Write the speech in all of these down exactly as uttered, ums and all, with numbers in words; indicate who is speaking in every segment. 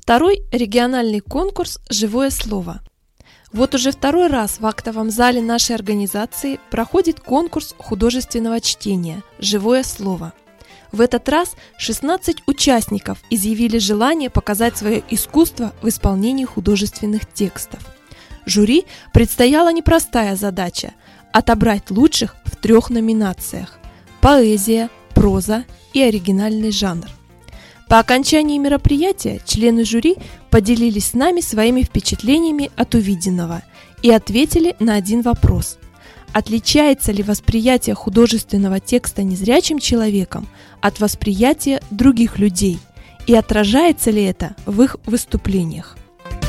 Speaker 1: Второй региональный конкурс «Живое слово». Вот уже второй раз в актовом зале нашей организации проходит конкурс художественного чтения «Живое слово». В этот раз шестнадцать участников изъявили желание показать свое искусство в исполнении художественных текстов. Жюри предстояла непростая задача – отобрать лучших в трех номинациях – поэзия, проза и оригинальный жанр. По окончании мероприятия члены жюри поделились с нами своими впечатлениями от увиденного и ответили на один вопрос. Отличается ли восприятие художественного текста незрячим человеком от восприятия других людей и отражается ли это в их выступлениях?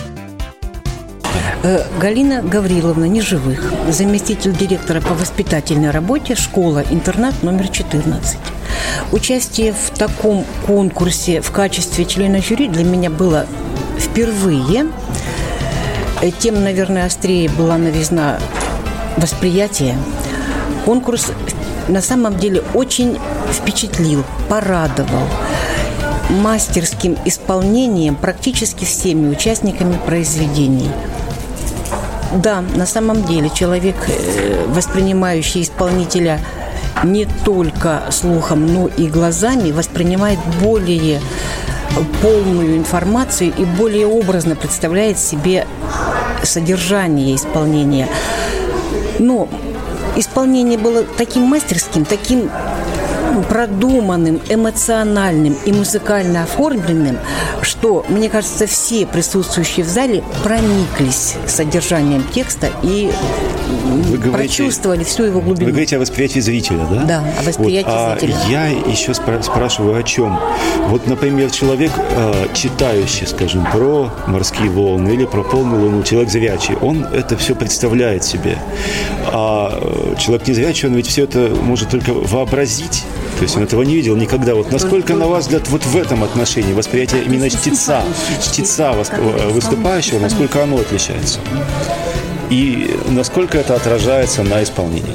Speaker 2: Галина Гавриловна Неживых, заместитель директора по воспитательной работе, школа-интернат номер четырнадцать. Участие в таком конкурсе в качестве члена жюри для меня было впервые. Тем, наверное, острее была новизна восприятия. Конкурс на самом деле очень впечатлил, порадовал мастерским исполнением практически всеми участниками произведений. Да, на самом деле человек, воспринимающий исполнителя не только слухом, но и глазами, воспринимает более полную информацию и более образно представляет себе содержание исполнения. Но исполнение было таким мастерским, таким продуманным, эмоциональным и музыкально оформленным, что, мне кажется, все присутствующие в зале прониклись содержанием текста и вы говорите, прочувствовали всю его глубину.
Speaker 3: Вы говорите о восприятии зрителя, да?
Speaker 2: Да, о восприятии вот, зрителя.
Speaker 3: А я еще спра- спрашиваю о чем. Вот, например, человек, э, читающий, скажем, про морские волны или про полную луну, человек зрячий, он это все представляет себе. А человек незрячий, он ведь все это может только вообразить. То есть он этого не видел никогда. Вот насколько, на ваш взгляд, вот в этом отношении восприятие именно чтеца, чтеца выступающего, насколько оно отличается? И насколько это отражается на исполнении?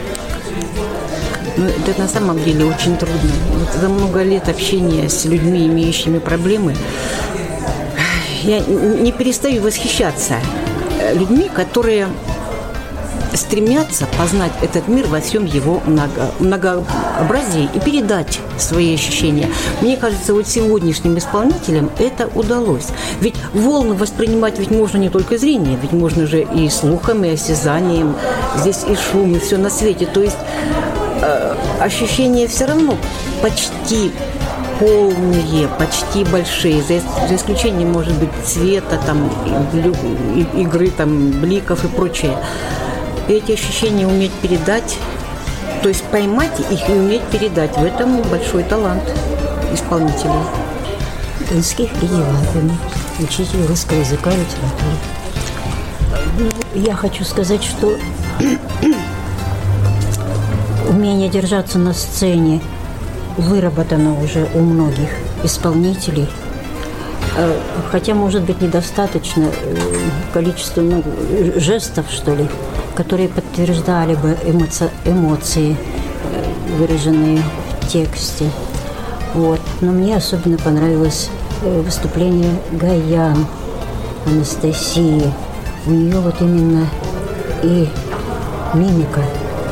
Speaker 2: Ну, это на самом деле очень трудно. Вот за много лет общения с людьми, имеющими проблемы, я не перестаю восхищаться людьми, которые стремятся познать этот мир во всем его много, многообразии и передать свои ощущения. Мне кажется, вот сегодняшним исполнителям это удалось. Ведь волны воспринимать ведь можно не только зрением, ведь можно же и слухом, и осязанием. Здесь и шум, и все на свете. То есть э, ощущения все равно почти полные, почти большие, за, за исключением, может быть, цвета, там, и, и, игры там, бликов и прочее. И эти ощущения уметь передать, то есть поймать их и уметь передать. В этом большой талант исполнителей.
Speaker 4: Донских Евгений, учитель русского языка и литературы. Я хочу сказать, что умение держаться на сцене выработано уже у многих исполнителей. Хотя, может быть, недостаточно количества ну, жестов, что ли, которые подтверждали бы эмоци- эмоции, выраженные в тексте. Вот. Но мне особенно понравилось выступление Гаян Анастасии. У нее вот именно и мимика,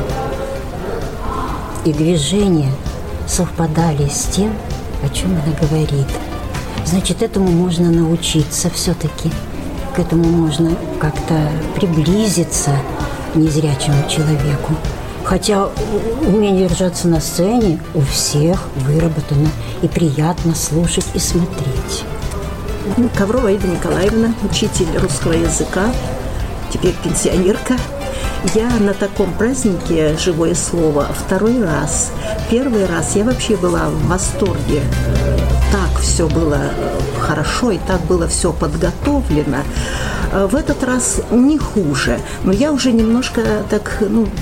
Speaker 4: и движения совпадали с тем, о чем она говорит. Значит, этому можно научиться все-таки. К этому можно как-то приблизиться незрячему человеку. Хотя умение держаться на сцене у всех выработано, и приятно слушать и смотреть.
Speaker 5: Коврова Ида Николаевна, учитель русского языка, теперь пенсионерка. Я на таком празднике «Живое слово» второй раз. Первый раз я вообще была в восторге. Так все было хорошо и так было все подготовлено. В этот раз не хуже. Но я уже немножко так, ну,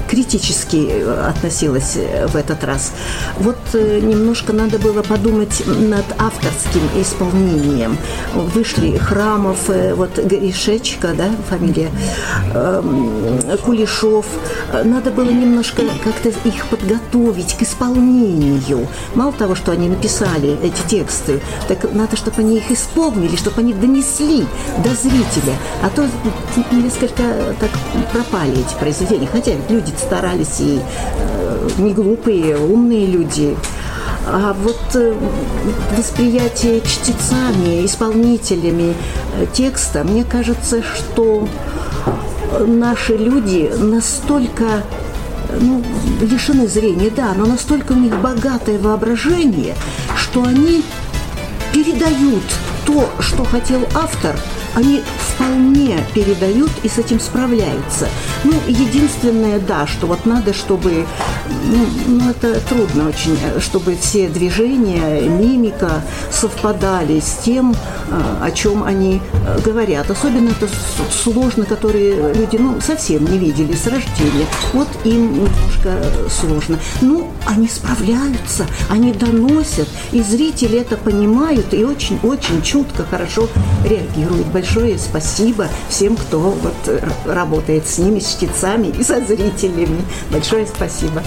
Speaker 5: критически относилась в этот раз. Вот немножко надо было подумать над авторским исполнением. Вышли Храмов, вот Горишечка, да, фамилия, Кулешов. Надо было немножко как-то их подготовить к исполнению. Мало того, что они написали эти тексты, так надо, чтобы они их исполнили, чтобы они донесли до зрителя. А то несколько так пропали эти произведения. Хотя люди старались, и э, не глупые, умные люди. А вот э, восприятие чтецами, исполнителями э, текста, мне кажется, что наши люди настолько, ну, лишены зрения, да, но настолько у них богатое воображение, что они передают то, что хотел автор, они вполне передают и с этим справляются. Ну, единственное, да, что вот надо, чтобы, ну, ну это трудно очень, чтобы все движения, мимика совпадали с тем, о чем они говорят. Особенно это сложно, которые люди, ну, совсем не видели с рождения. Вот им немножко сложно. Ну, они справляются, они доносят, и зрители это понимают и очень-очень чутко, хорошо реагируют. Большое спасибо всем, кто вот работает с ними, с чтецами и со зрителями. Большое спасибо.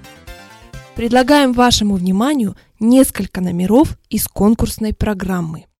Speaker 1: Предлагаем вашему вниманию несколько номеров из конкурсной программы.